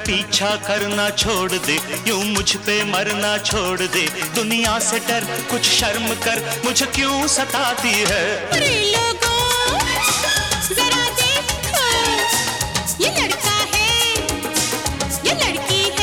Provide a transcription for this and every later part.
पीछा करना छोड़ दे, यूं मुझ पे मरना छोड़ दे। दुनिया से डर, कुछ शर्म कर, मुझे क्यों सताती है। अरे लोगों जरा देखो, ये लड़का है, ये लड़की है।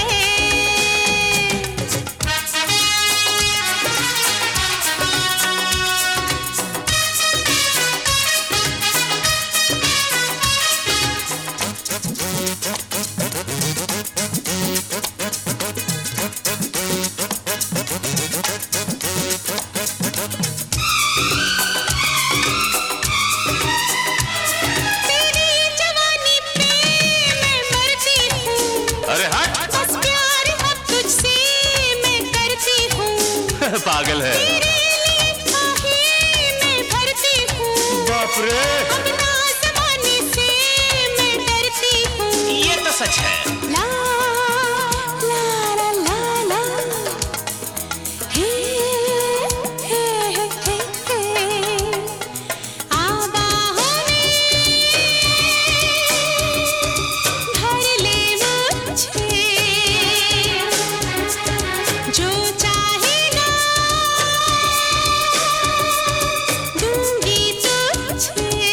पागल है। मैं भरती हूँ। बाप रे। अपना ज़माने से मैं डरती हूँ। ये तो सच है। ला ला ला ला ला, हे हे हे हे, आबाहों में धर ले मुझे, जो चाहेगा दूंगी तुझे।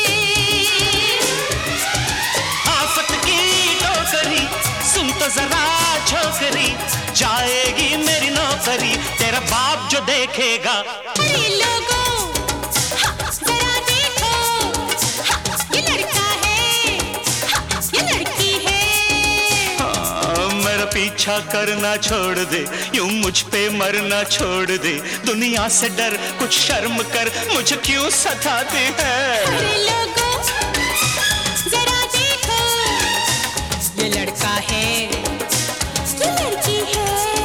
आफत की टोकरी सुन तो जरा छोकरी, जाएगी मेरी नौकरी, तेरा बाप जो देखेगा। अरे लोगों जरा देखो, ये लड़का है, ये लड़की है। मेरा पीछा करना छोड़ दे, यूं मुझ पे मरना छोड़ दे। दुनिया से डर, कुछ शर्म कर, मुझे क्यों सताते हैं। अरे लोगों जरा देखो, ये लड़का है, ये लड़की है।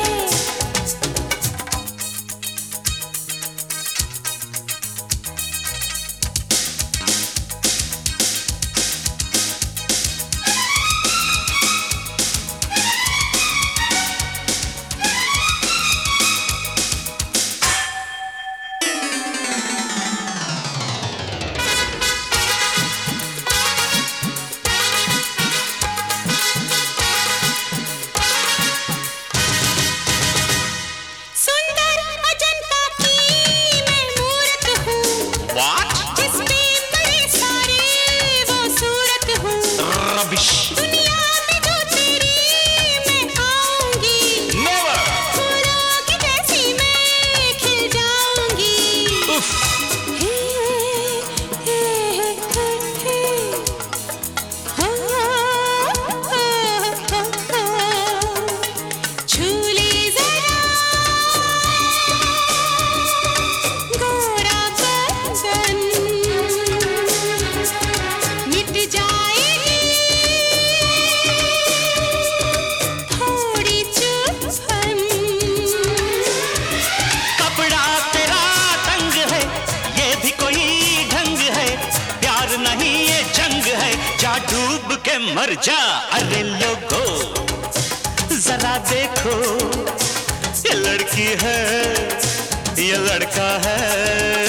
सुंदर अजंता की मैं मूरत हूँ। What? जिसपे बड़े सारे वो सूरत हूँ। Rubbish. दुनिया में जो तेरी मैं आऊंगी, Never. फूलों की जैसी मैं खिल जाऊंगी। उफ। हे हे हे हे, हो हो हो हो, छू ले जरा गोरा बदन, मिट जाएगी थोड़ी चुभन। कपड़ा तेरा तंग है, ये भी कोई ढंग है, प्यार नहीं ये जंग है, जा डूब के मर जा। अरे लोगो जरा देखो, ये लड़की है, ये लड़का है।